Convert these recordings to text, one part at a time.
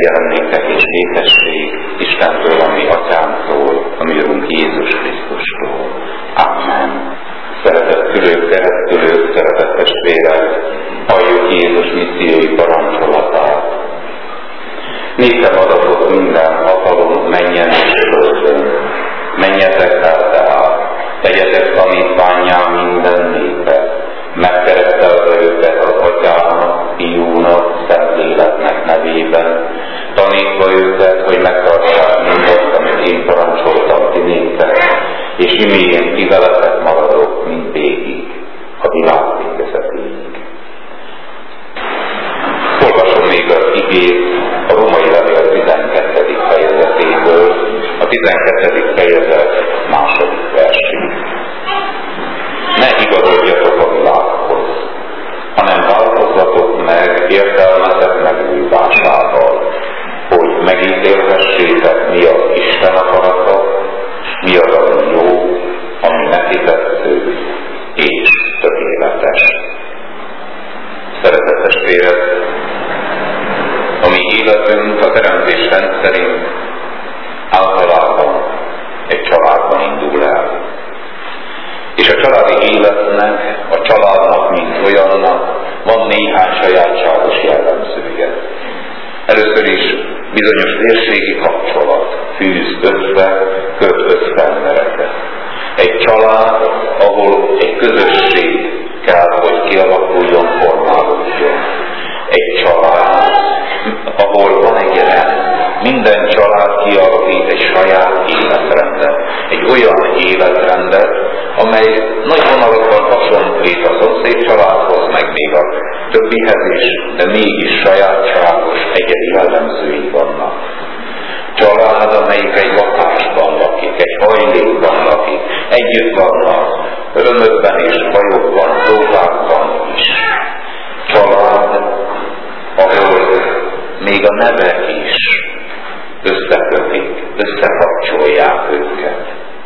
legyen néktek és békesség Istentől, a mi Atyánktól, a mi Urunk Jézus Krisztustól. Amen. Szeretett szülők, keresztülők, szeretett testvérek, halljuk Jézus missziói parancsolatát. Néktek adatot minden hatalom mennyen és földön. Menjetek el tehát, tegyetek tanítvánnyá minden népet, megkeresztelve őket az Atyának, Fiúnak, Szentléleknek nevében, tanítva őket, hogy megtartsák mindazt, amit én parancsoltam ti néktek, és iméjén ti veletek maradok mindvégig, a világ végezetéig. Olvasom még az igét a Római Levél 12. fejezetéből, a 12. fejezet második versig. Ne igazodjatok a világhoz, hanem változzatok meg értelmetek megújulásával, hogy megítélhessétek, mi az Isten akarata, mi az, ami jó, ami neki tetsző és tökéletes. Szeretett testvérek, a mi életünk a teremtés rendszerint általában egy családban indul el. És a családi életnek, a családnak, mint olyannak van néhány sajátságos jellemzője. Először is bizonyos vérségi kapcsolat fűz össze, köt össze embereket. Egy család, ahol egy közösség kell, hogy kialakuljon, formálódjon. Egy család, ahol van egy rend. Minden család kialakít egy saját életrendet. Egy olyan életrendet, amely nagy vonalakban hasonlít a szomszéd családhoz, meg még a többihez is, de mégis sajátságos, egyedi jellemzői vannak. Család, amelyik egy lakásban lakik, egy hajlékban lakik, együtt vannak, örömökben és bajokban, próbákban is. Család, ahol még a nevek is összekötik, összekapcsolják őket.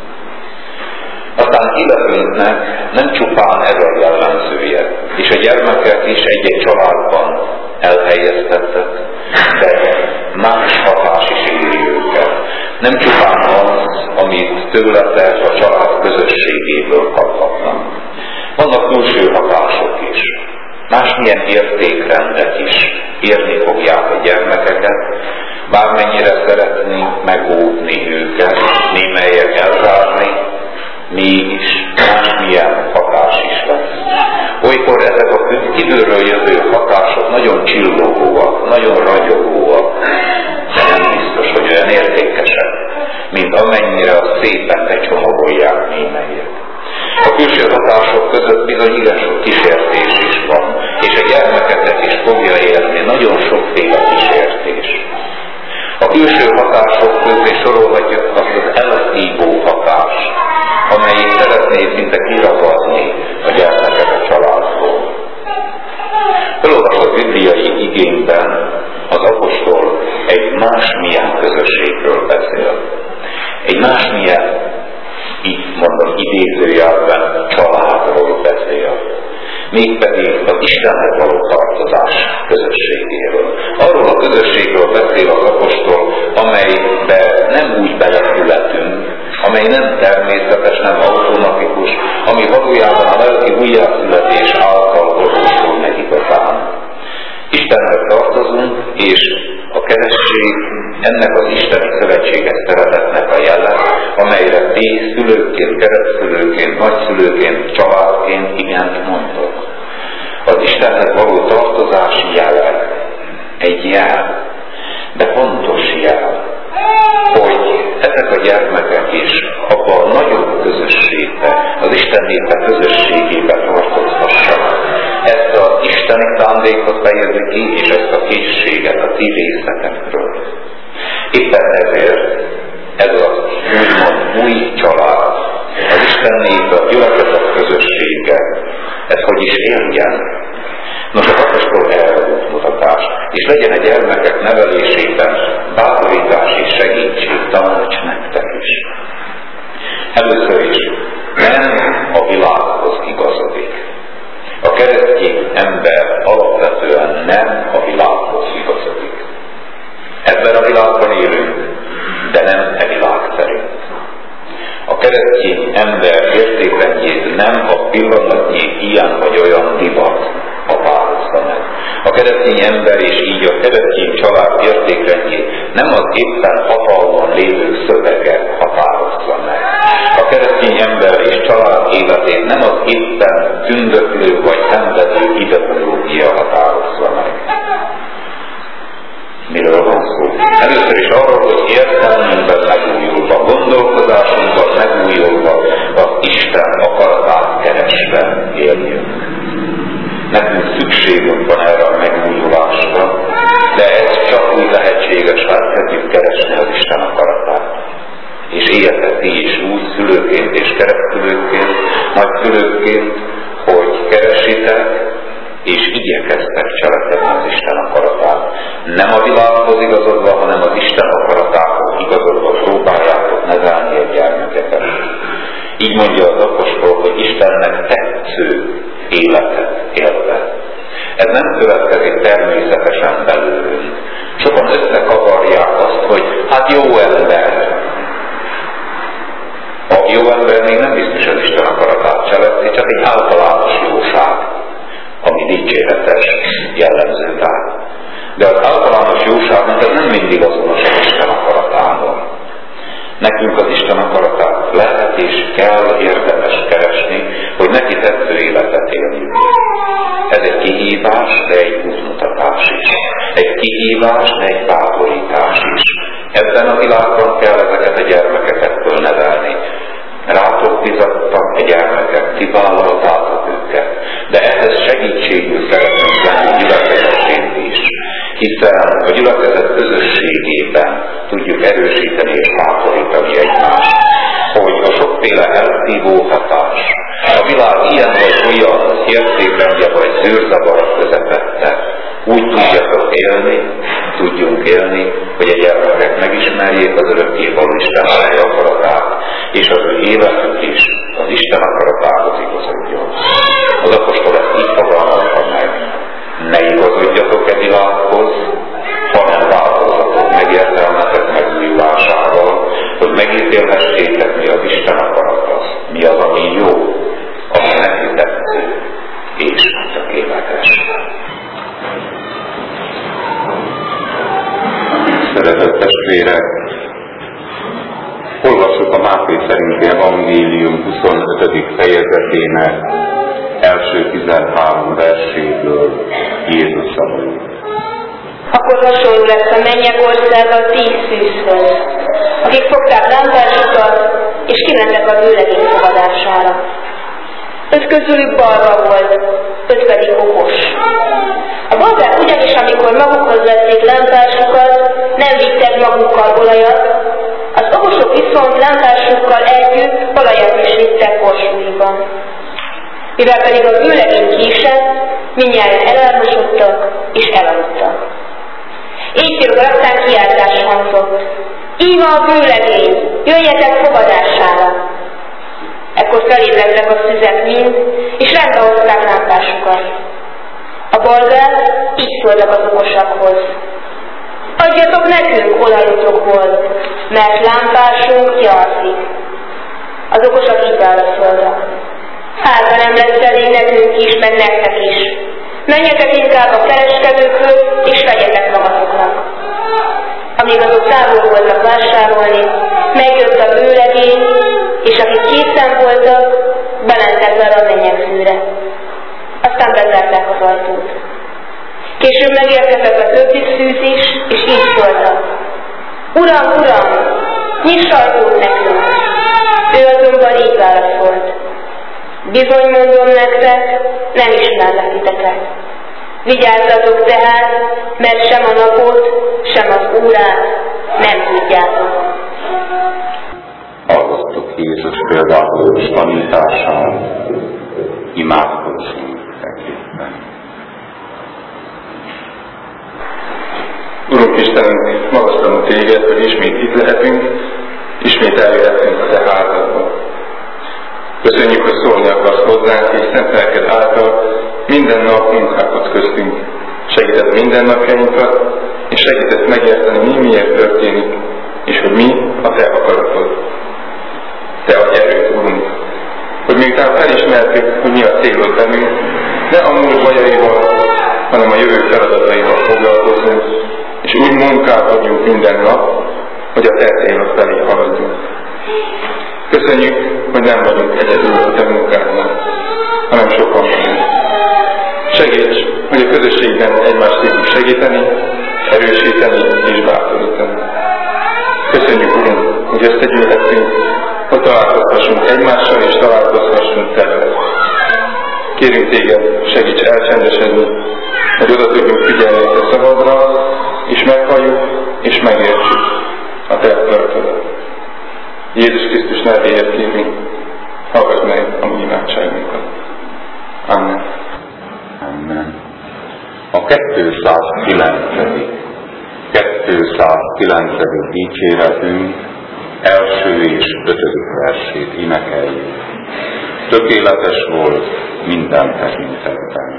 Aztán életünknek nem csupán ez a jellemzője, és a gyermekek is egy-egy családban elhelyeztettek, de más hatás is éri őket. Nem csupán az, amit tőletek a család közösségéből kaphatnak. Vannak külső hatások is. Másmilyen értékrendek is érni fogják a gyermekeket, bármennyire szeretnénk megóvni őket, némelyek elzárni, mégis másmilyen hatás is lesz. Olykor ezek a kívülről jövő hatások nagyon csillogóak, nagyon ragyogóak, de nem biztos, hogy olyan értékesek, mint amennyire a szépen becsomagolják némelyek. A külső hatások között bizony igen sok kísértés is van, és a gyermekeket is fogja érni nagyon sokféle kísértés. A külső hatások közé sorolhatjuk azt az elszívó hatást, amelyik szeretné szinte kiragadni a gyermeket a családból. Felolvasott bibliai igényben az apostol egy másmilyen közösségről beszél. Egy másmilyen, így mondom idézőjelben, családról beszél. Mégpedig az Istenhez való tartozás közösségéről. Arról a közösségről beszél az apostol, amelybe nem úgy beleszületünk, amely nem természetes, nem automatikus, ami valójában a lelki újjászületés által valósul meg igazán. Istenhez tartozunk, és a keresztség ennek az isteni szövetséges szeretetnek a jele, amelyre ti szülőként, keresztszülőként, nagyszülőként, családként igent mondtok. Az Istenhez való tartozás jele, egy jel, de fontos jel, hogy ezek a gyermekek is abban a nagyobb közösségbe, az Isten népe közösségébe tartozhassanak. Ezt az isteni szándékot fejezi ki, és ezt a készséget a ti részletekről. Éppen ezért ez az úgymond új család, az Isten népe, a gyülekezet közössége, ez hogy is éljen. Nos, az apostol erre mutatás, és legyen a gyermekek nevelésében bátorítás és segítség, tanács nektek is. Először is nem a világhoz igazodik. A keresztény ember alapvetően nem a világhoz igazodik. Ez a világban élünk, de nem e világ szerint. A keresztény ember értékrendjét nem a pillanatnyi ilyen vagy olyan divat határozza meg. A keresztény ember és így a keresztény család értékrendjét nem az éppen hatalmon lévő szövegek határozza meg. A keresztény ember és család életét nem az éppen tündöklő vagy szenvedő ideológia határozza meg. Miről van szó? Először is arról, hogy értelmünkben megújulva, gondolkodásunkban megújulva, az Isten akaratát keresve éljünk. Nekünk szükségünk van erre a megújulásra, de ez csak úgy lehetséges, ha kezdjük keresni az Isten akaratát. És éljetek ti is úgy szülőként és keresztülőként, nagyszülőként, hogy keresitek, és igyekeztek cselekedni az Isten akaratát. Nem a világhoz igazodva, hanem az Isten akaratához igazodva próbáljátok nevelni a gyermekeket. Így mondja az apostol, hogy Istennek tetsző életet élve. Ez nem következik természetesen belőlünk. Sokan összekavarják azt, hogy hát jó ember. A jó ember még nem biztos az Isten akaratát cselekszi, csak egy általános jóság, ami dicséretes, jellemző rá. De az általános jóságnak ez nem mindig azonos az Isten akaratával. Nekünk az Isten akaratát lehet és kell érdemes keresni, hogy neki tetsző életet éljünk. Ez egy kihívás, de egy útmutatás is. Egy kihívás, de egy bátorítás is. Ebben a világban kell ezeket a gyermekeket fölnevelni. Rátok bizattak a gyermekek, ti vállaltátok őket. De ehhez segítségül szeretnénk lenni gyülekezetként is. Hiszen a gyülekezet közösségében tudjuk erősíteni és bátorítani egymást, hogy a sokféle elszívó hatás, a világ ilyen vagy olyan értékrendje vagy zűrzavara közepette, úgy tudjatok élni, tudjunk élni, hogy a gyermekek megismerjék az örökkévaló Isten akaratát, és az ő életük is az Isten akaratához igazodjon. Az apostol ezt így fogalmazta meg. Ne igazodjatok e világhoz, hanem változatok megértelmetek megújulásával, hogy megítélhessétek, mi az Isten akarata, mi az, ami jó, ami neki tetsző, és tökéletes. Szeretett testvérek, olvassuk a Máté szerinti evangélium 25. fejezetének első 13 verséből Jézus szavait. Akkor hasonló lesz a mennyek országa 10 szűzhöz, akik fogták lámpásukat, és kimentek a vőlegény fogadására. 5 közülük balra volt, 5 pedig okos. A balgák ugyanis, amikor magukhoz vették lámpásukat, nem vittek magukkal olajat, az okosok viszont lámpásukkal együtt olajat is vittek korsóiban. Mivel pedig a vőlegény késett, mindnyájan elálmosodtak és elaludtak. Éjfélkor aztán kiáltás hangzott: íme a vőlegény, jöjjetek fogadására! Ekkor felébredtek a szüzek mind, és rendbe hozták lámpásukat. A balgák így szóltak az okosakhoz: adjatok nekünk olajotokból, mert lámpásunk gyalszik. Az okosak így válaszoltak: hát, ha nem lesz elég nekünk is, meg nektek is. Menjetek inkább a kereskedőkhöz, és vegyetek magatoknak. Amíg azok távol voltak vásárolni, megjött a vőlegény, és akik készen voltak, bementek vele a mennyegzőre. Aztán bezárták az ajtót. Később megérkezett a többi szűz is, és így szóltak: Uram, Uram, nyiss ajtót nekünk! Ő azonban így válaszolt: bizony mondom nektek, nem ismerlek titeket. Vigyázzatok tehát, mert sem a napot, sem az órát nem tudjátok. Hallottuk Jézus például tanítását, imádkozzunk egyébben. Urunk Istenünk, magasztalunk Téged, hogy ismét itt lehetünk, ismét eljöhetünk a Te házadba. Köszönjük, hogy szólni akarsz hozzánk, és szent lelked által minden nap munkálkodsz köztünk. Segített mindennapjainkat, és segített megérteni, mi miért történik, és hogy mi a Te akaratod. Te adj erőt, Urunk, hogy miután felismertük, hogy mi a célod bennünk, ne a múlt bajaival, hanem a jövő feladataival foglalkozunk, és úgy munkálkodjunk minden nap, hogy a Te célod felé haladjunk. Köszönjük, hogy nem vagyunk egyedül a Te munkádban, hanem sokan vagyunk. Segíts, hogy a közösségben egymást tudjuk segíteni, erősíteni és bátorítani. Köszönjük, Urunk, hogy összegyűlhetünk, hogy találkozhassunk egymással és találkozhassunk Te veled. Kérünk Téged, segíts elcsendesedni, hogy oda tudjunk figyelni a Te szavadra, és meghalljuk és megértsük a Te akaratodat. Jézus Krisztus nevéért kérünk, hallgass meg a mi imádságunkat. Amen. Amen. A 209. dicséretünk első és 5. versét énekeljük. Tökéletes volt minden tekintetben.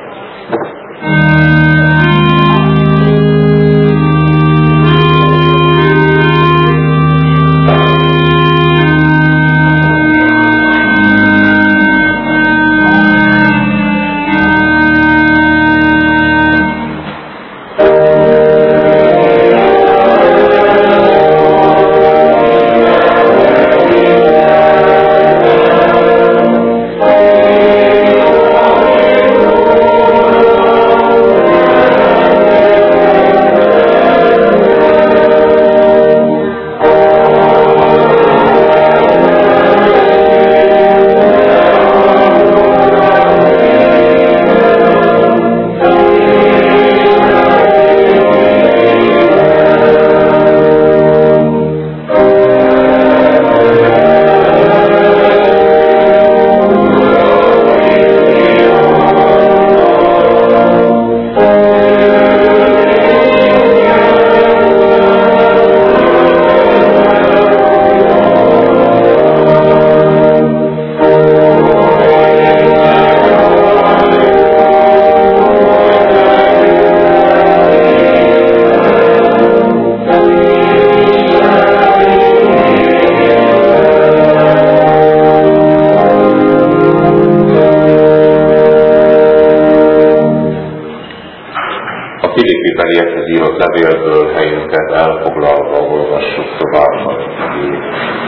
Filippiekhez írott levélből helyünket elfoglalva olvassuk tovább a igét.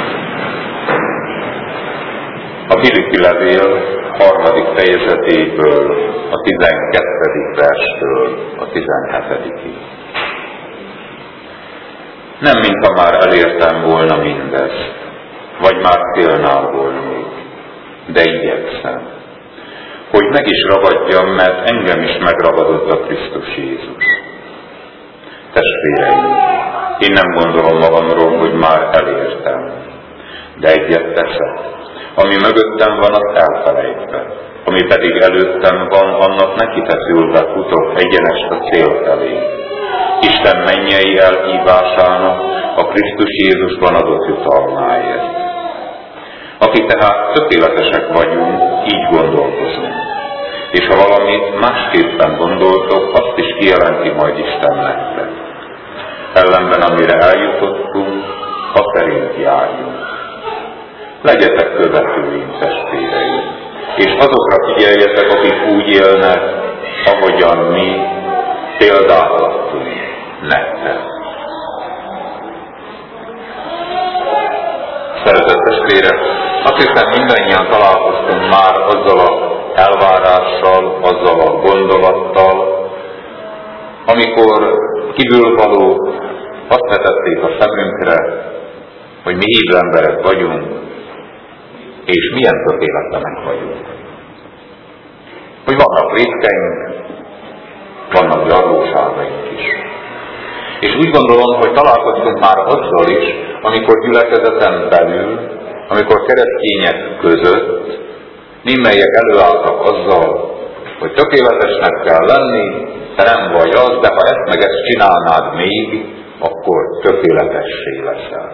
A Filippi levél 3. fejezetéből, a 12. verstől a 17-ig. Nem mintha már elértem volna mindezt, vagy már célnál volnék, de igyekszem, hogy meg is ragadjam, mert engem is megragadott a Krisztus Jézus. Testvéreim, én nem gondolom magamról, hogy már elértem, de egyet teszek. Ami mögöttem van, az elfelejtve. Ami pedig előttem van, annak nekifeszülve futok egyenest a cél felé. Isten mennyei elhívásának a Krisztus Jézusban adott jutalmáért. Aki tehát tökéletesek vagyunk, így gondolkozunk. És ha valamit másképpen gondoltok, azt is kijelenti majd Isten nektek. Ellenben, amire eljutottunk, ha szerint járjunk. Legyetek követőim, testvéreim, és azokra figyeljetek, akik úgy élnek, ahogyan mi példát adtunk nektek. Szeretett testvérek, azt hiszem mindannyian találkoztunk már azzal a elvárással, azzal a gondolattal, amikor kívülvalók azt vetették a szemünkre, hogy mi hívő emberek vagyunk, és milyen tökéletlenek vagyunk. Hogy vannak vétkeink, vannak gyarlóságaink is. És úgy gondolom, hogy találkoztunk már azzal is, amikor gyülekezeten belül, amikor keresztények között némelyek előálltak azzal, hogy tökéletesnek kell lenni, te nem vagy az, de ha ezt meg ezt csinálnád még, akkor tökéletessé leszel.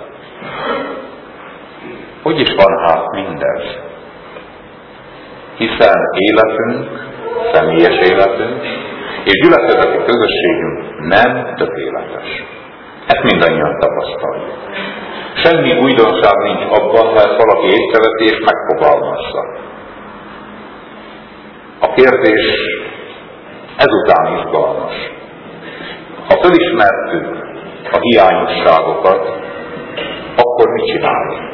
Hogy is van hát mindez? Hiszen életünk, személyes életünk és gyülekezeti közösségünk nem tökéletes. Ezt mindannyian tapasztaljuk. Semmi újdonság nincs abban, ha ezt valaki észreveszi és megfogalmazza. A kérdés ezután izgalmas. Ha fölismertük a hiányosságokat, akkor mit csinálni?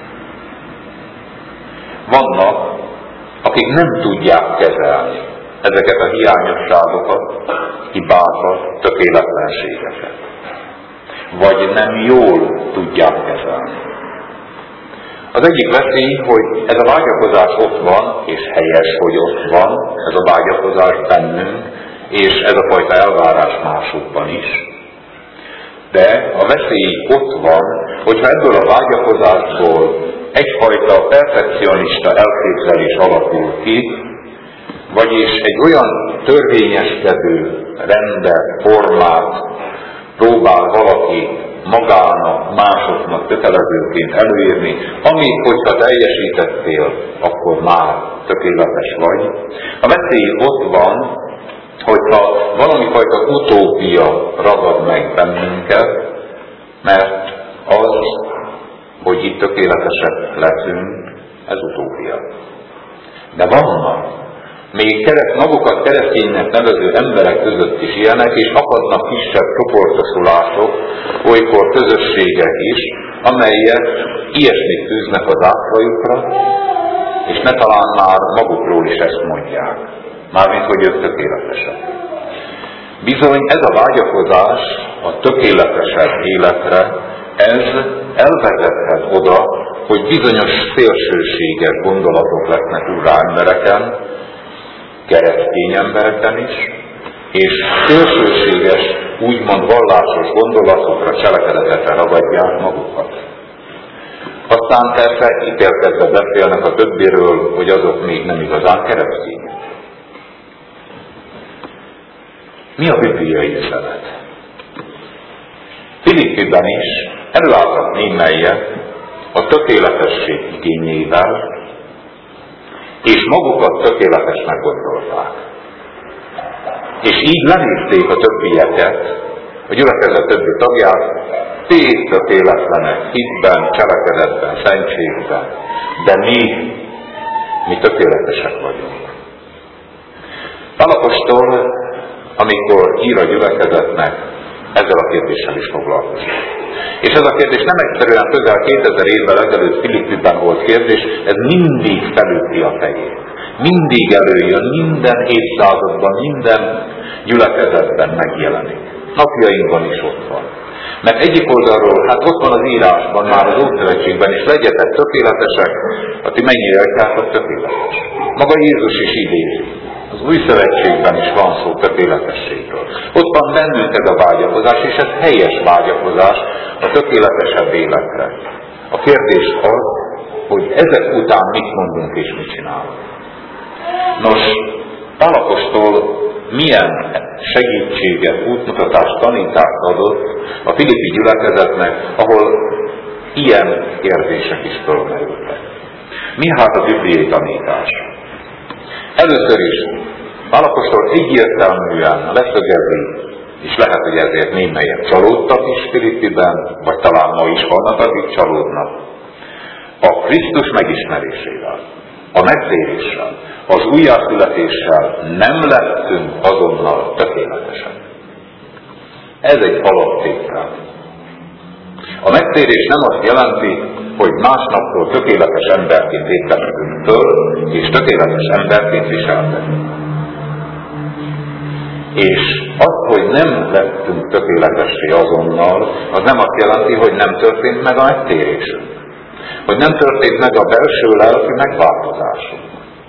Vannak, akik nem tudják kezelni ezeket a hiányosságokat, hibákat, tökéletlenségeket. Vagy nem jól tudják kezelni. Az egyik veszély, hogy ez a vágyakozás ott van, és helyes, hogy ott van, ez a vágyakozás bennünk, és ez a fajta elvárás másokban is. De a veszély ott van, hogyha ebből a vágyakozásból egyfajta perfekcionista elképzelés alakul ki, vagyis egy olyan törvényeskedő rendet, formát próbál valaki magának, másoknak kötelezőként előírni, amit, hogyha teljesítettél, akkor már tökéletes vagy. A veszély ott van, hogyha valami fajta utópia ragad meg bennünket, mert az, hogy itt tökéletesek leszünk, ez utópia. De vannak még magukat kereszténynek nevező emberek között is ilyenek, és akadnak kisebb csoportosulások, olykor közösségek is, amelyek ilyesmit tűznek az átlajukra, és ne talán már magukról is ezt mondják. Mármint, hogy ők tökéletesek. Bizony ez a vágyakozás a tökéletesebb életre, ez elvezethet oda, hogy bizonyos szélsőséges gondolatok lesznek urrá embereken, keresztény embereken is, és szélsőséges, úgymond vallásos gondolatokra, cselekedetekre ragadják magukat. Aztán persze ítélkezve beszélnek a többiről, hogy azok még nem igazán keresztények. Mi a bibliai üzenet? Filippiben is előálltak némelyek a tökéletesség igényével, és magukat tökéletesnek gondolták. És így lenézték a többieket, a gyülekezet többi tagját, ti tökéletlenek hitben, cselekedetben, szentségben, de mi tökéletesek vagyunk. Pál apostol, amikor ír a gyülekezetnek, ezzel a kérdéssel is foglalkozik. És ez a kérdés nem egyszerűen közel 2000 évvel ezelőtt Filippiben volt kérdés, ez mindig felüti a fejét. Mindig előjön, minden évszázadban, minden gyülekezetben megjelenik. Napjainkban is ott van. Mert egyik oldalról, hát ott van az írásban, már az Ószövetségben is, legyetek tökéletesek, a ti mennyire atyátok tökéletes. Maga Jézus is idézi. Az Új Szövetségben is van szó tökéletességről. Ott van bennünk ez a vágyakozás, és ez helyes vágyakozás a tökéletesebb életre. A kérdés az, hogy ezek után mit mondunk és mit csinálunk. Nos, Pál apostol milyen segítséget, útmutatást, tanítást adott a filippi gyülekezetnek, ahol ilyen kérdések is fölmerültek. Mi hát a bibliai tanítás? Először is Pál apostol egyértelműen leszögezi, és lehet, hogy ezért némelyek csalódtak is Filippiben, vagy talán ma is vannak, akik csalódnak. A Krisztus megismerésével, a megtéréssel, az újjászületéssel nem lettünk azonnal tökéletesek. Ez egy alaptétel. A megtérés nem azt jelenti, hogy másnaptól tökéletes emberként ébredünk föl, és tökéletes emberként viselkedünk. És az, hogy nem lettünk tökéletessé azonnal, az nem azt jelenti, hogy nem történt meg a megtérésünk. Hogy nem történt meg a belső lelki megváltozásunk.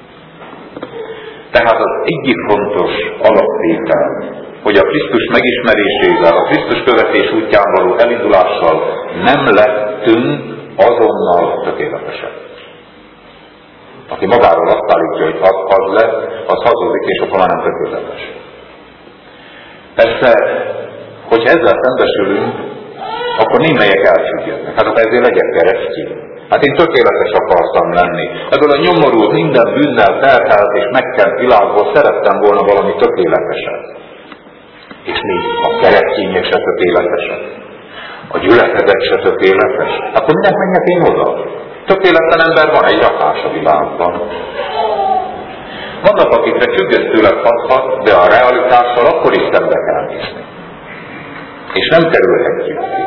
Tehát az egyik fontos alaptétel, hogy a Krisztus megismerésével, a Krisztus követés útján való elindulással nem lettünk azonnal tökéletesek. Aki magáról azt állítja, hogy az lett, az hazudik, és akkor már nem tökéletes. Persze, hogyha ezzel szembesülünk, akkor némelyek elcsüggednek. Hát akkor ezért legyek keresztény. Hát én tökéletes akartam lenni. Ebből a nyomorult, minden bűnnel terhelt és megkent világból szerettem volna valami tökéleteset. És még a keresztények se tökéletesek. A gyülekezet se tökéletes. Akkor minek menjek én oda? Tökéletlen ember van egy rakás a világban. Vannak, akikre csüggesztőleg hathat, de a realitással akkor is szembe kell nézni. És nem kerülhetjük ki.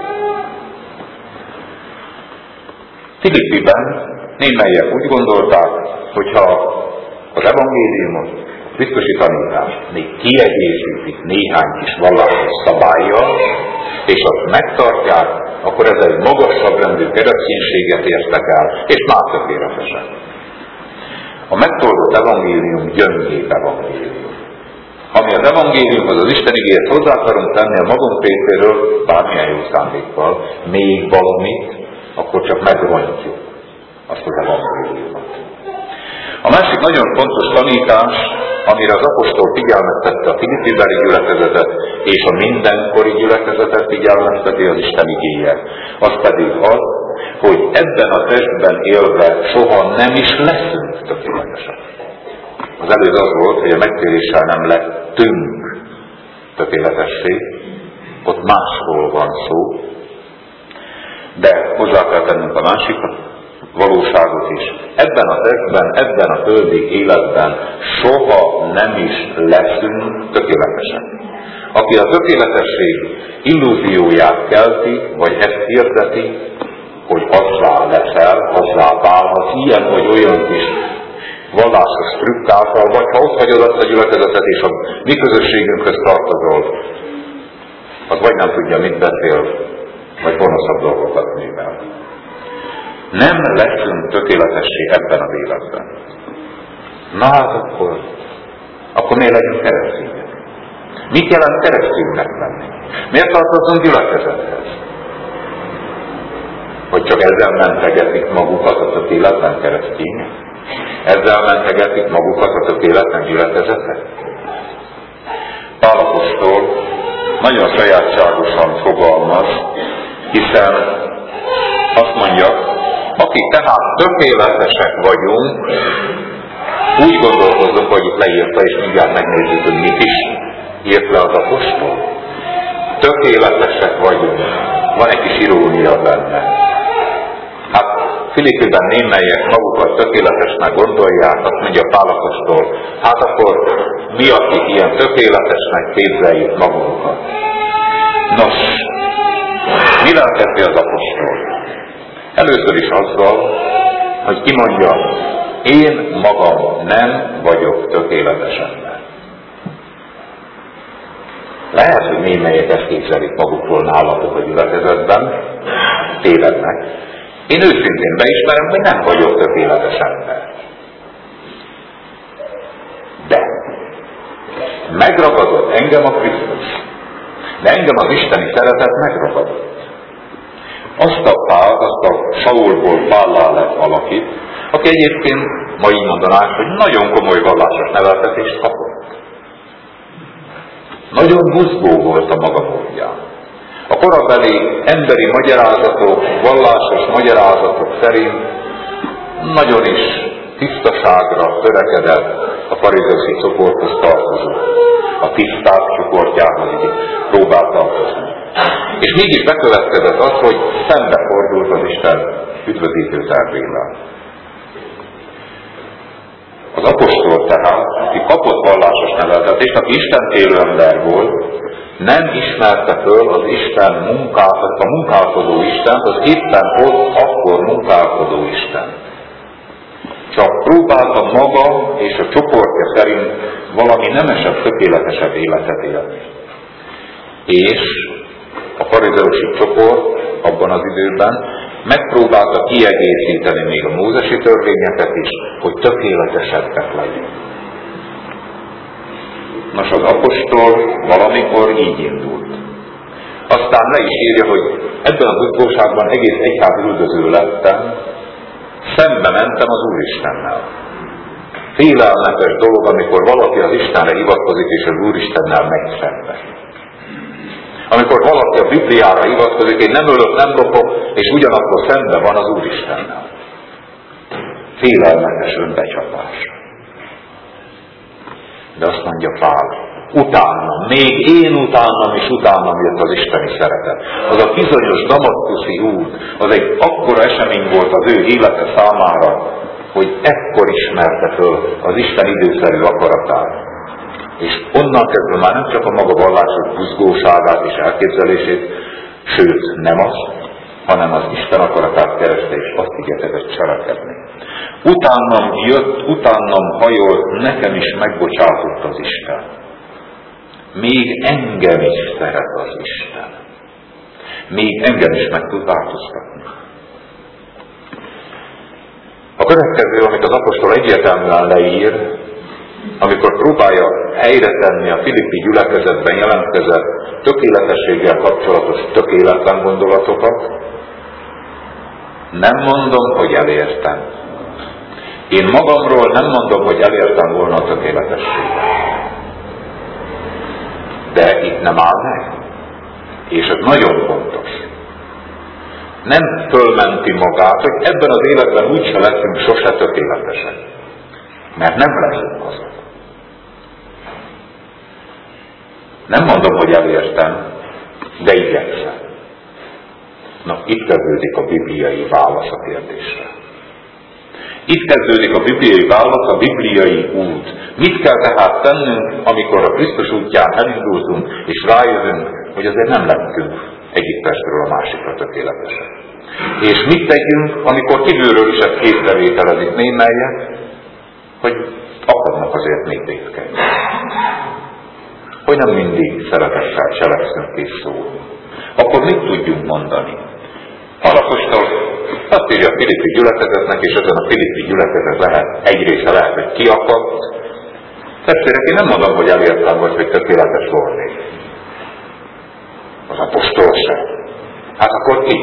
Filippiben némelyek úgy gondolták, hogyha az evangéliumot, a Krisztusi tanítást még kiegészítik néhány kis vallásos szabállyal, és azt megtartják, akkor ez egy magasabb rendű kereszténységet értek el, és már tökéletesen. A megtoldott evangélium gyöngébb evangélium. Ami az evangélium, az Isten igéhez hozzá akarunk tenni a magunk részéről, bármilyen jó szándékkal, még valamit, akkor csak megrontjuk azt az evangéliumot. A másik nagyon fontos tanítás, amire az apostol figyelmeztette a Filippi-beli gyülekezetet, és a mindenkori gyülekezetet figyelmezteti az Isten igéje, az pedig az, hogy ebben a testben élve soha nem is leszünk tökéletesek. Az előző az volt, hogy a megtéréssel nem lettünk tökéletessé, ott máshol van szó, de hozzá kell tennünk a másikat, valóságot is. Ebben a testben, ebben a földi életben soha nem is leszünk tökéletesek. Aki a tökéletesség illúzióját kelti, vagy ezt hirdeti, hogy azzá leszel, azzá válhatsz, ilyen vagy olyan kis vallásos trükk által, vagy ha ott hagyod azt a gyülekezetet, és a mi közösségünkhöz tartozol, az vagy nem tudja, mit beszél, vagy gonoszabb dolgokat művel. Nem leszünk tökéletessé ebben az életben. Na hát akkor miért legyünk keresztények? Mit jelent kereszténynek lenni? Miért tartozunk gyülekezethez? Hogy csak ezzel mentegetik magukat a tökéletlen keresztények? Ezzel mentegetik magukat a tökéletlen gyülekezetek? Pál apostol nagyon sajátságosan fogalmaz, hiszen azt mondja, akik tehát tökéletesek vagyunk, úgy gondolkozunk, hogy itt leírta, és mindjárt megnézzük, hogy mit is írt le az apostol. Tökéletesek vagyunk. Van egy kis irónia benne. Hát Filippiben némelyek magukat tökéletesnek gondolják, azt mondja Pál apostol, hát akkor mi, akik ilyen tökéletesnek képzeljük magunkat. Nos, mivel kezdi az apostol? Először is azzal, hogy kimondja, én magam nem vagyok tökéletes ember. Lehet, hogy némelyek ezt képzelik magukról nálatok a gyülekezetben, tévednek. Én őszintén beismerem, hogy nem vagyok tökéletes ember. De megragadott engem a Krisztus, de engem az isteni szeretet megragadott. Azt a Saulból Pállá lett valakit, aki egyébként, ma így mondanák, hogy nagyon komoly vallásos neveltetést kapott. Nagyon buzgó volt a maga módján. A korabeli emberi magyarázatok, vallásos magyarázatok szerint nagyon is tisztaságra törekedett a farizeusi csoporthoz tartozó. A tiszták csoportjához próbált tartozni. És mégis bekövetkezett az, hogy szembefordult az Isten üdvözítő tervével. Az apostol tehát, aki kapott vallásos neveltetést, aki istentélő ember volt, nem ismerte föl az Isten a munkálkodó Istent, az éppen ott akkor munkálkodó Isten. Csak próbálta maga és a csoportja szerint valami nemesebb, tökéletesebb életet élni. És a farizeusi csoport abban az időben megpróbálta kiegészíteni még a mózesi törvényeket is, hogy tökéletesebbek legyünk. Nos, az apostol valamikor így indult. Aztán le is írja, hogy ebben az utolságban egész egyház üldöző lettem, szembe mentem az Úristennel. Félelmetes dolog, amikor valaki az Istenre hivatkozik, és az Úristennel megy szembe. Amikor valaki a Bibliára hivatkozik, én nem ölök, nem lopok, és ugyanakkor szembe van az Úristennel. Félelmetes önbecsapás. De azt mondja Pál, Utánam, még én utánam és utánam jött az isteni szeretet. Az a bizonyos damaszkuszi út, az egy akkora esemény volt az ő élete számára, hogy ekkor ismerte föl az Isten időszerű akaratát. És onnan kezdve már nem csak a maga vallásos buzgóságát és elképzelését, sőt nem azt, hanem az Isten akaratát kereste, és azt igyekezett cselekedni. Utánam jött, utánam hajolt, nekem is megbocsátott az Isten. Még engem is szeret az Isten. Még engem is meg tud változtatni. A következő, amit az apostol egyértelműen leír, amikor próbálja helyre tenni a filippi gyülekezetben jelentkezett tökéletességgel kapcsolatos tökéletlen gondolatokat, nem mondom, hogy elértem. Én magamról nem mondom, hogy elértem volna a tökéletességet. De itt nem áll meg. És ez nagyon fontos. Nem fölmenti magát, hogy ebben az életben úgyse leszünk sose tökéletesek. Mert nem leszünk azok. Nem mondom, hogy elértem, de igyekszem. Na, itt kezdődik a bibliai válasz a kérdésre. Itt kezdődik a bibliai válasz, a bibliai út. Mit kell tehát tennünk, amikor a Krisztus útján elindultunk, és rájövünk, hogy azért nem lettünk egyik testről a másikra tökéletesek. És mit tegyünk, amikor kívülről is ezt észrevételezik némelyek, hogy akadnak azért még vétkei. Hogy nem mindig szeretettel cselekszünk és szólunk. Akkor mit tudjunk mondani? Az apostol azt írja a filippi gyülekezetnek, és ezen a filippi gyülekezet egy része lehet, hogy kiakadt. Testvérek, én nem mondom, hogy elértem vagy, hogy tökéletes volnék. Az apostol sem. Hát akkor ki?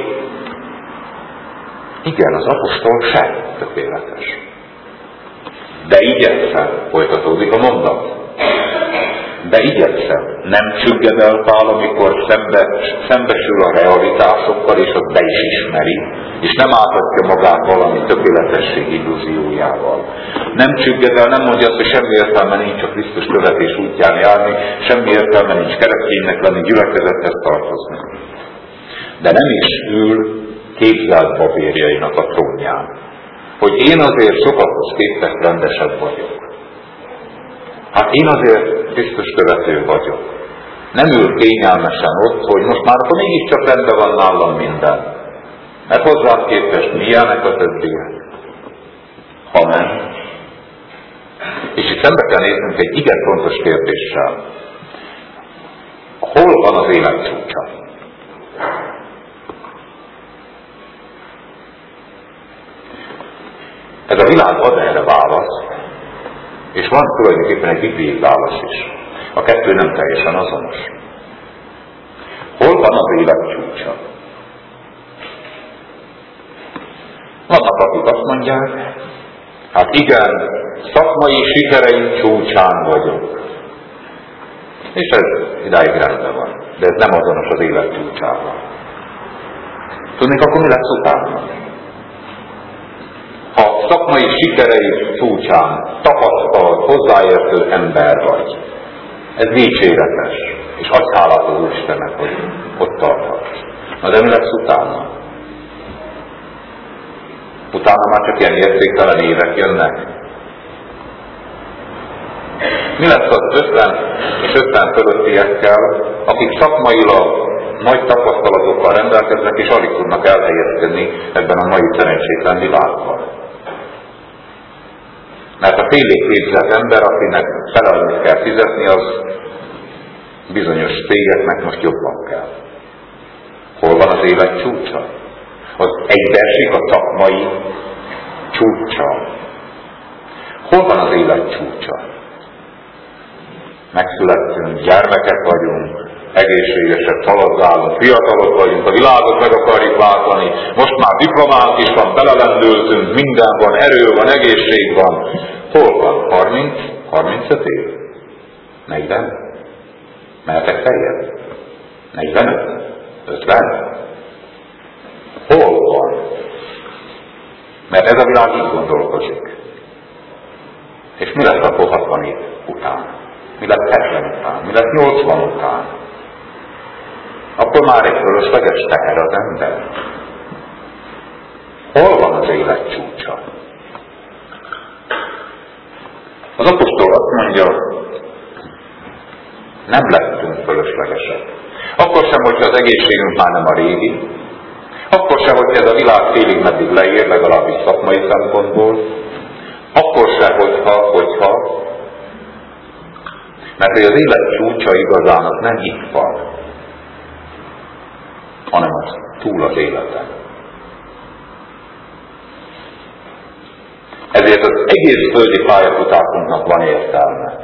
Igen, az apostol sem tökéletes. De igyekszem, folytatódik a mondat. De igyekszem, nem csügged el Pál, amikor szembesül a realitásokkal, és azt be is ismeri, és nem átadja magát valami tökéletesség illúziójával. Nem csügged el, nem mondja azt, hogy semmi értelme nincs a Krisztus követés útján járni, semmi értelme nincs kereszténynek lenni, gyülekezethez tartozni. De nem is ül képzelt babérjainak a trónján, hogy én azért sokakhoz képest rendesebb vagyok. Hát én azért Krisztus követő vagyok. Nem ül kényelmesen ott, hogy most már akkor mégiscsak rendben van nálam minden. Mert hozzám képest milyenek a többiek. Hanem. És itt szembe kell néznünk egy igen fontos kérdéssel. Hol van az élet csúcsa? Ez a világ ad erre választ, és van tulajdonképpen egy bibliai válasz is. A kettő nem teljesen azonos. Hol van az élet csúcsa? Vannak, akik azt mondják, hát igen, szakmai sikereim csúcsán vagyok. És ez idáig rendben van. De ez nem azonos az élet csúcsával. Tudnék, akkor mi lesz utána? Ha szakmai sikerei csúcsán tapasztalt, hozzáértő ember vagy, ez dicséretes, és adj hálát az Úristennek, hogy ott tarthatsz. Na de mi lesz utána? Utána már csak ilyen értéktelen évek jönnek. Mi lesz az 50 és 50 fölöttiekkel, akik szakmailag nagy tapasztalatokkal rendelkeznek, és alig tudnak elhelyezkedni ebben a mai szerencsétlen világban? Mert a félig képzett ember, akinek felelőt kell fizetni, az bizonyos cégeknek most jobban kell. Hol van az élet csúcsa? Az egybeesik a szakmai csúcsa. Hol van az élet csúcsa? Megszülettünk, gyermekek vagyunk, egészségesek, szalazzálunk, fiatalok vagyunk, a világot meg akarjuk látni, most már diplománk is van, belelendültünk, minden van, erő van, egészség van. Hol van? 30? 35 év? 40? Mehetek feljebb? 45? 50? Hol van? Mert ez a világ így gondolkozik. És mi lesz akkor 60 év után? Mi lett 70 után? Mi lett 80 után? Akkor már egy fölösleges teher az ember. Hol van az élet csúcsa? Az apostol azt mondja, nem lettünk fölöslegesek. Akkor sem, hogyha az egészségünk már nem a régi, akkor sem, hogyha ez a világ félig meddig leér, legalábbis szakmai szempontból, akkor sem, hogyha, mert hogy az élet csúcsa igazán az nem itt van, hanem az túl az életen. Ezért az egész földi pályafutásunknak van értelme.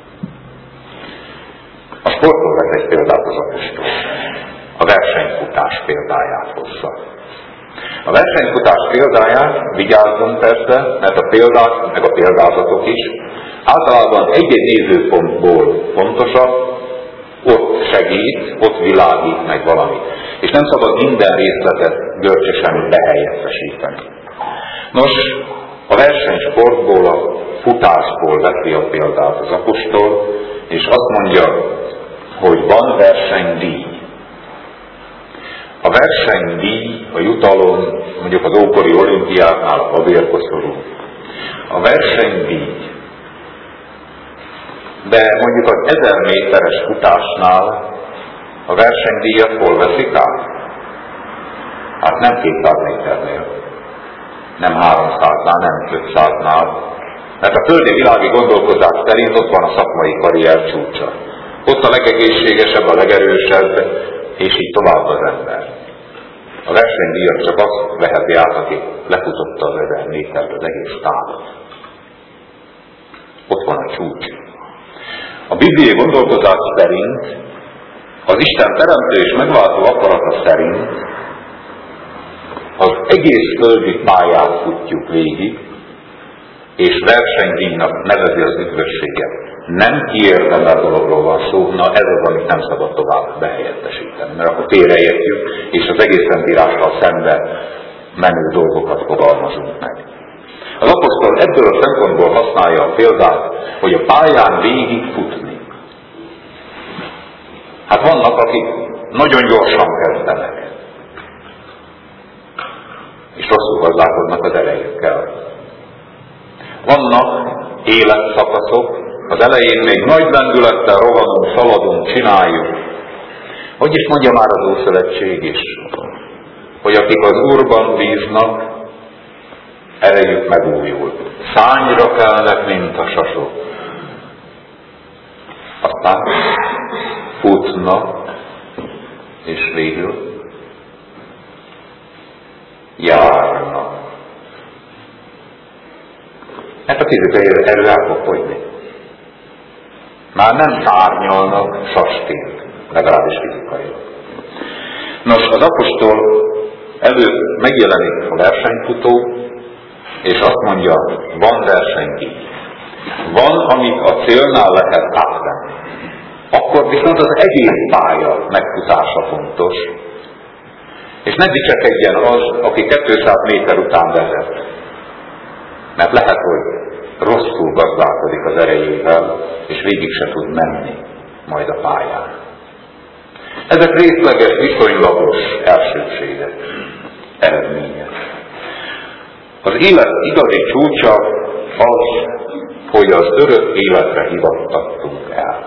A sportról vesz egy példát az apostol. A versenyfutás példáját hozza. A versenyfutás példáját vigyázzunk persze, mert a példák, meg a példázatok is általában egy-egy nézőpontból fontosak, ott segít, ott világít meg valamit. És nem szabad minden részletet görcsösen behelyettesíteni. Nos, a versenysportból, a futásból veszi a példát az apostol, és azt mondja, hogy van versenydíj. A versenydíj, a jutalom, mondjuk az ókori olimpiáknál a babérkoszorú. A versenydíj. De mondjuk az 1000 méteres futásnál a versenydíjat hol veszik át? Hát nem 200 méternél, nem 300-nál, nem 500-nál. Mert a földi világi gondolkozás szerint ott van a szakmai karrier csúcsa. Ott a legegészségesebb, a legerősebb, és így tovább az ember. A versenydíjat csak azt veheti át, aki lefutotta az 1000 métert, az egész távot. Ott van a csúcs. A bibliai gondolkozás szerint, az Isten teremtő és megváltó akarata szerint az egész földi pályát futjuk végig, és versenydíjnak nevezi az üdvösséget. Nem kiérdemelt dologról van szó, na ez az, amit nem szabad tovább behelyettesíteni, mert akkor félreértjük, és az egész Szentírással szembe menő dolgokat fogalmazunk meg. Az apostol ebből a szempontból használja a példát, hogy a pályán végig futni. Hát vannak, akik nagyon gyorsan kezdenek, és rosszul gazdálkodnak az erejükkel. Vannak életszakaszok, az elején még nagy lendülettel rohanunk, szaladunk, csináljuk. Hogy is mondja már az Ószövetség is, hogy akik az Úrban bíznak, erejük megújul. Szányra kelnek, mint a sasok. Aztán futnak, és végül járnak. Mert a fizikai erő el fog fogyni. Már nem szárnyalnak sasként, legalábbis fizikailag. Nos, az apostol előtt megjelenik a versenyfutó, és azt mondja, van versenydíj. Van, amit a célnál lehet átvenni. Akkor viszont az egész pálya megfutása fontos. És ne dicsekedjen az, aki 200 méter után vezet. Mert lehet, hogy rosszul gazdálkodik az erejével, és végig se tud menni majd a pályán. Ezek részleges, viszonylagos elsőbségek, eredmények. Az élet igazi csúcsa az, hogy az örök életre hivattattunk el.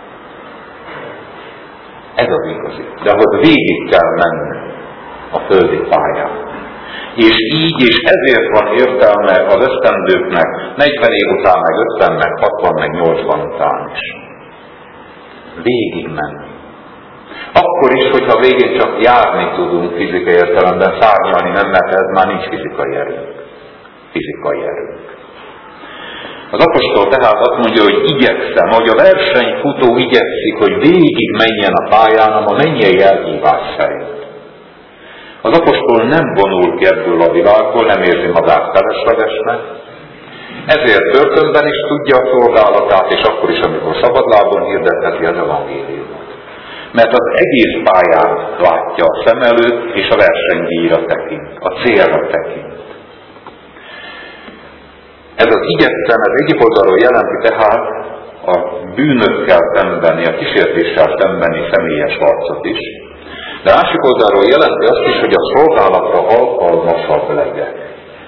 Ez az igazi. De ahhoz végig kell menni a földi pályán. És így, és ezért van értelme az esztendőknek 40 év után, meg 50, meg 60, meg 80 után is. Végig menni. Akkor is, hogyha végén csak járni tudunk fizikai értelemben, szárnyalni nem, mert ez már nincs fizikai erőnk. Fizikai erőnk. Az apostol tehát azt mondja, hogy igyekszem, hogy a versenyfutó igyekszik, hogy végig menjen a pályán, a mennyei elhívás szerint. Az apostol nem vonul ki ebből a világból, nem érzi magát feleslegesnek, ezért börtönben is tudja a szolgálatát, és akkor is, amikor szabadlábon hirdetheti az evangéliumot. Mert az egész pályán látja a szem előtt, és a versenydíjra tekint, a célra tekint. Ez az igyekszem, ez egyik oldalról jelenti tehát a bűnökkel szembeni, a kísértéssel szembeni személyes harcot is, de másik oldalról jelenti azt is, hogy a szolgálatra alkalmasabb legyek.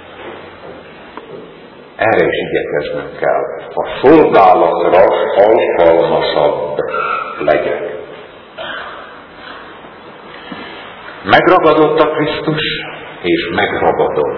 Erre is igyekeznünk kell. A szolgálatra alkalmasabb legyek. Megragadott a Krisztus, és megragadom.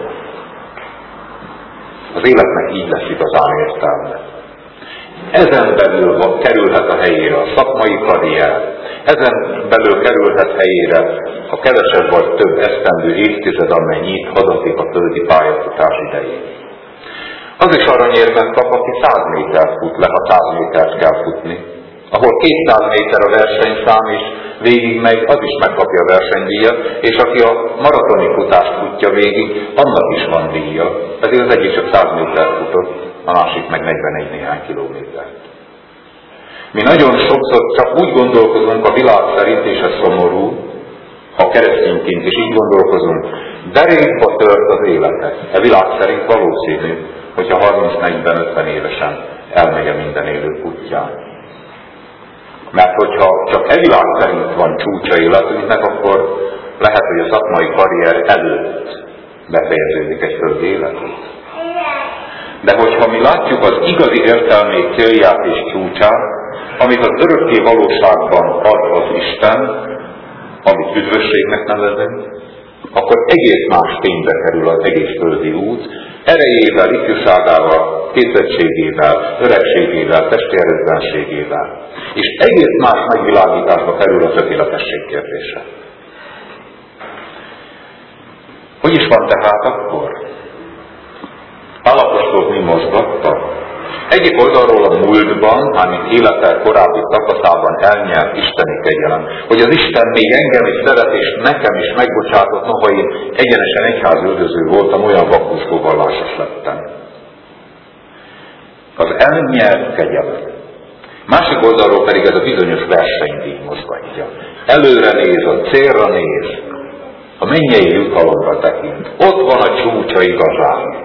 Az életnek így lesz igazán értelme. Ezen belül kerülhet a helyére a szakmai karrier, ezen belül kerülhet helyére a kevesebb vagy több esztendő évtized, amennyi itt hadatik a földi pályafutás idején. Az is aranyérmet kap, aki 100 métert fut le, ha 100 métert kell futni. Ahol 200 méter a versenyszám, és végig megy, az is megkapja a versenydíjat, és aki a maratoni futást futja végig, annak is van díja. Pedig az egyik csak 100 métert futott, a másik meg 41 néhány kilométert. Mi nagyon sokszor csak úgy gondolkozunk a világ szerint, és ez szomorú, ha keresztényként is így gondolkozunk, derékba tört az életet. A világ szerint valószínű, hogyha 30-40-50 évesen elmegy a minden élő útján. Mert hogyha csak e világ szerint van csúcsa életünknek, akkor lehet, hogy a szakmai karrier előtt befejeződik egy földi életünk. De hogyha mi látjuk az igazi értelmét, célját és csúcsát, amit az örökké valóságban ad az Isten, amit üdvösségnek nevezünk, akkor egész más ténybe kerül az egész földi út, erejével, ifjúságával, képzettségével, öregségével, testi erőtlenségével. És egész más megvilágításba kerül a tökéletesség kérdése. Hogy is van tehát akkor? Pál apostol mi mozgatta? Egyik oldalról a múltban, mármint élete korábbi szakaszában elnyert isteni kegyelem, hogy az Isten még engem is szeret, és nekem is megbocsátott, noha én egyenesen egyházüldöző voltam, olyan vakuszkó vallásos lettem. Az elnyert kegyelem. Másik oldalról pedig ez a bizonyos versenydíj mozgatja. Előre néz, a célra néz, a mennyei jutalomra tekint. Ott van a csúcsa igazán.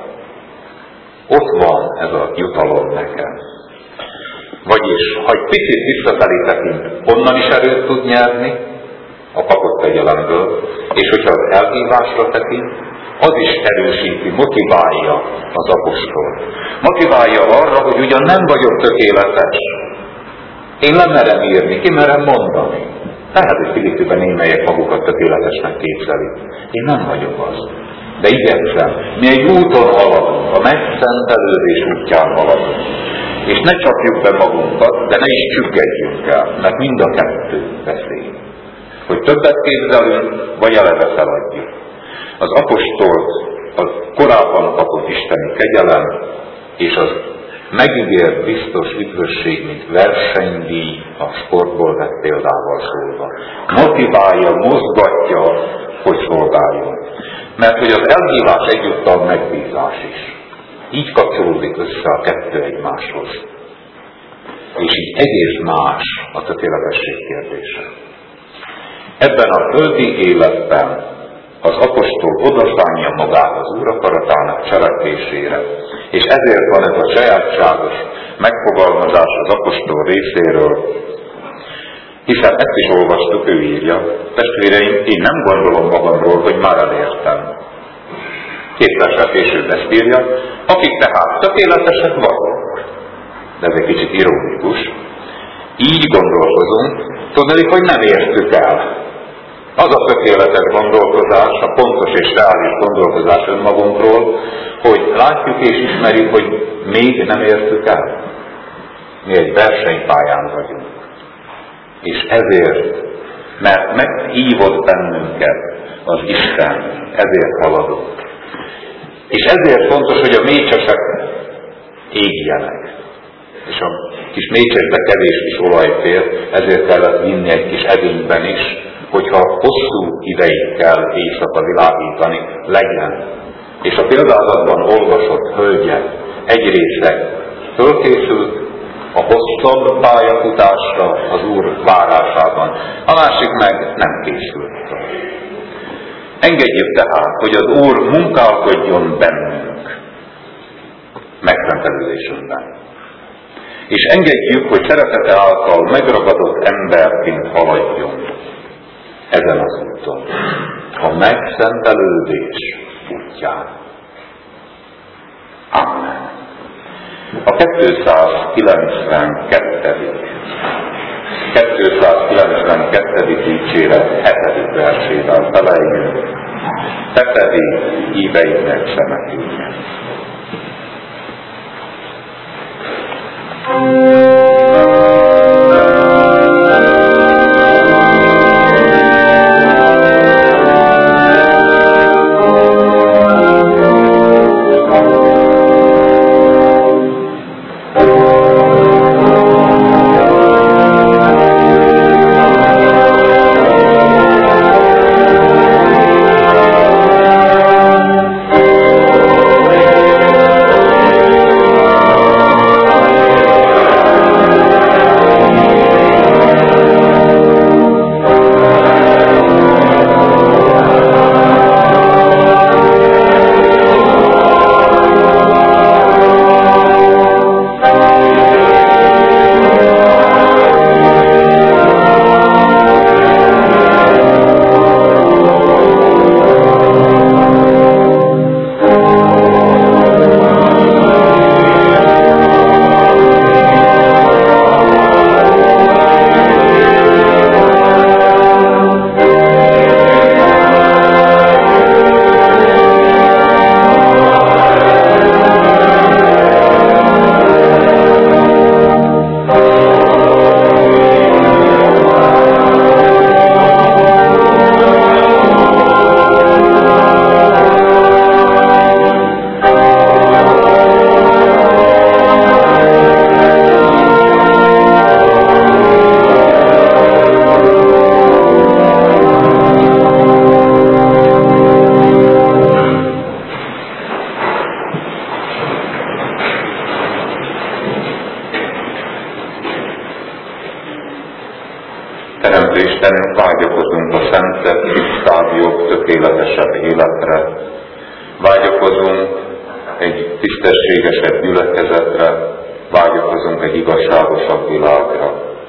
Ott van ez a jutalom nekem. Vagyis, ha egy picit visszafelé tekint, onnan is erőt tud nyerni, a kapott kegyelemből, és hogyha az elhívásra tekint, az is erősíti, motiválja az apostol. Motiválja arra, hogy ugyan nem vagyok tökéletes. Én lemerem írni, ki merem mondani. Lehet, hogy Filippiben némelyek magukat tökéletesnek képzelik. Én nem vagyok az. De igyekszem, mi egy úton haladunk, a megszentelődés útján haladunk. És ne csapjuk be magunkat, de ne is csüggedjünk el, mert mind a kettő veszély. Hogy többet képzelünk, vagy eleve feladjuk. Az apostolt a korábban kapott isteni kegyelem, és az megígért biztos üdvösség, mint versenydíj, a sportból vett példával szólva. Motiválja, mozgatja, hogy szolgáljon. Mert hogy az elhívás egyúttal megbízás is. Így kapcsolódik össze a kettő egymáshoz. És így egész más a tökéletesség kérdése. Ebben a földi életben az apostol odaszánja magát az Úr akaratának cselekvésére, és ezért van ez a sajátságos megfogalmazás az apostol részéről, hiszen ezt is olvastuk, ő írja, testvéreim, én nem gondolom magamról, hogy már elértem. 2 versel később ezt írja, akik tehát tökéletesek vagyok. De ez egy kicsit ironikus. Így gondolkozunk, tudnék, hogy nem értük el. Az a tökéletes gondolkozás, a pontos és reális gondolkozás önmagunkról, hogy látjuk és ismerjük, hogy még nem értük el. Mi egy versenypályán vagyunk. És ezért, mert meghívott bennünket az Isten, ezért haladunk. És ezért fontos, hogy a mécsesek égjenek. És a kis mécsesbe kevés kis olaj fér, ezért kellett vinni egy kis edényben is, hogyha hosszú ideig kell éjszaka világítani, legyen. És a példázatban olvasott hölgyek egy része fölkészült a hosszabb pályafutásra az Úr várásában, a másik meg nem készült. Engedjük tehát, hogy az Úr munkálkodjon bennünk megszentelődésünkben. És engedjük, hogy szeretete által megragadott emberként haladjon ezen az úton, a megszentelődés útján. Amen. A 292. dicséret 7. versével feleljünk. Te pedig íveidnek szemeküljen. Teremtő Istenünk, vágyakozunk a szentebb, tisztább, jobb, tökéletesebb életre. Vágyakozunk egy tisztességesebb gyülekezetre, vágyakozunk egy igazságosabb világra.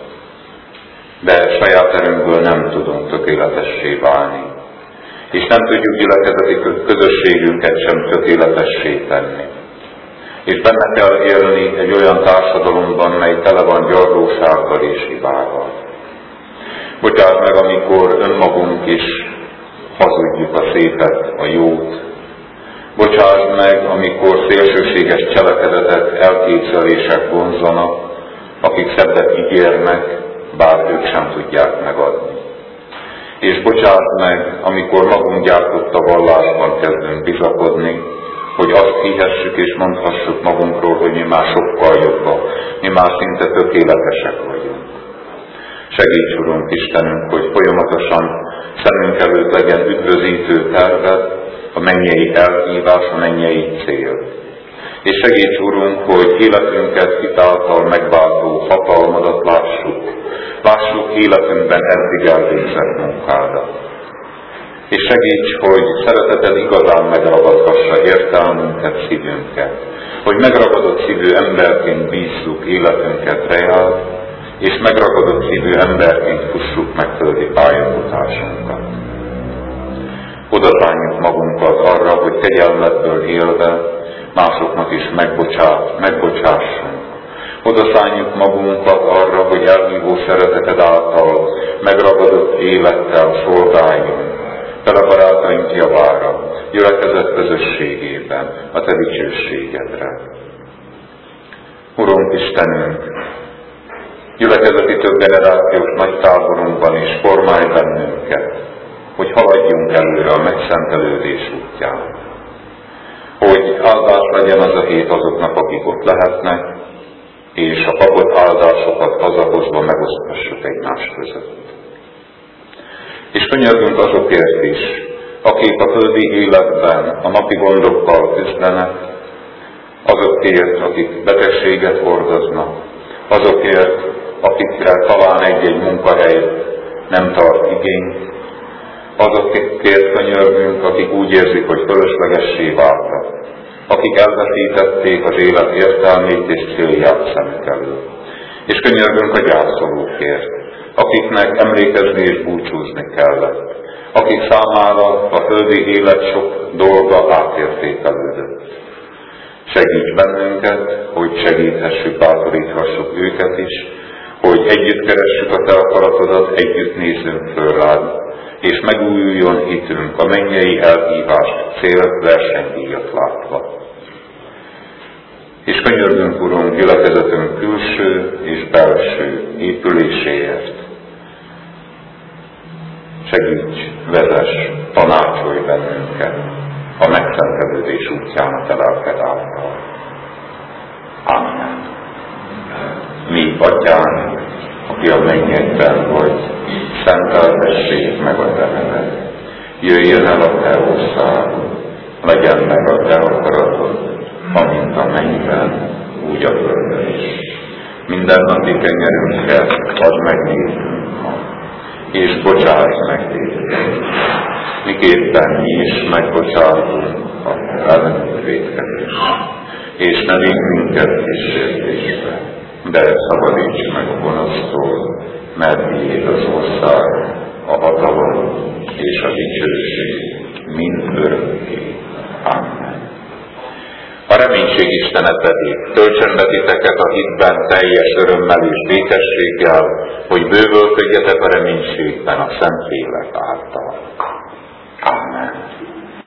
De saját erőnkből nem tudunk tökéletessé válni. És nem tudjuk gyülekezeti közösségünket sem tökéletessé tenni. És benne kell élni egy olyan társadalomban, mely tele van gyarlósággal és hibával. Bocsáss meg, amikor önmagunk is hazudjuk a szépet, a jót. Bocsáss meg, amikor szélsőséges cselekedetek, elképzelések vonzanak, akik szebbet ígérnek, bár ők sem tudják megadni. És bocsáss meg, amikor magunk gyártotta vallásban kezdünk bizakodni, hogy azt hihessük és mondhassuk magunkról, hogy mi már sokkal jobbak, mi már szinte tökéletesek vagyunk. Segíts, Urunk Istenünk, hogy folyamatosan szemünk előtt legyen üdvözítő terved, a mennyei elhívás, a mennyei cél. És segíts, Urunk, hogy életünket hitáltal megváltó hatalmadat lássuk életünkben eddig elvégzett munkádat. És segíts, hogy szereteted igazán megragadhassa értelmünket, szívünket, hogy megragadott szívű emberként bízzuk életünket reál, és megragadott szívű emberként fussuk meg földi pályafutásunkat. Odatánjuk magunkat arra, hogy kegyelmetből élve másoknak is megbocsássunk. Odaszánjuk magunkat arra, hogy elhívó szereteted által megragadott élettel szolgáljunk, tele barátaink javára, gyülekezet közösségében, a te dicsőségedre. Urunk Istenünk, gyülekezeti több generációs nagy táborunkban is formálj bennünket, hogy haladjunk előre a megszentelődés útján. Hogy áldás legyen az a hét azoknak, akik ott lehetnek, és a kapott áldásokat hazahozva megosztassuk egymás között. És könyörgünk azokért is, akik a földi életben a napi gondokkal küzdenek, azokért, akik betegséget hordoznak, azokért, akikre talán egy-egy munkahely nem tart igényt, azokért könyörgünk, akik úgy érzik, hogy fölöslegessé váltak, akik elveszítették az élet értelmét és célját szemük elől. És könyörgünk a gyászolókért, akiknek emlékezni és búcsúzni kellett, akik számára a földi élet sok dolga átértékelődött. Segíts bennünket, hogy segíthessük, bátoríthassuk őket is, hogy együtt keressük a Te akaratodat, együtt nézzünk föl rád, és megújuljon hitünk a mennyei elhívás cél versenydíjat látva. És könyörgünk, Urunk, gyülekezetünk külső és belső épüléséért. Segíts, vezess, tanácsolj bennünket a megszentelődés útján a Te lelked által. Amen. Mi, Atyánk, aki a mennyekben vagy, szenteltessék meg a Te neved. Jöjjön el a Te országod, legyen meg a Te akaratod, amint a mennyben, úgy a földön is. Mindennapi kenyerünket add meg nékünk ma, és bocsáss meg nékünk, miképpen mi is megbocsátunk a ellenünk vétkezést. És ne vigy minket kísértésbe, de szabadíts meg a gonosztól, mert tiéd az ország, a hatalom és a dicsőség mind örökké. Amen. A reménység Istene pedig töltsön be titeket a hitben teljes örömmel és békességgel, hogy bővölködjetek a reménységben a Szentlélek által. Amen.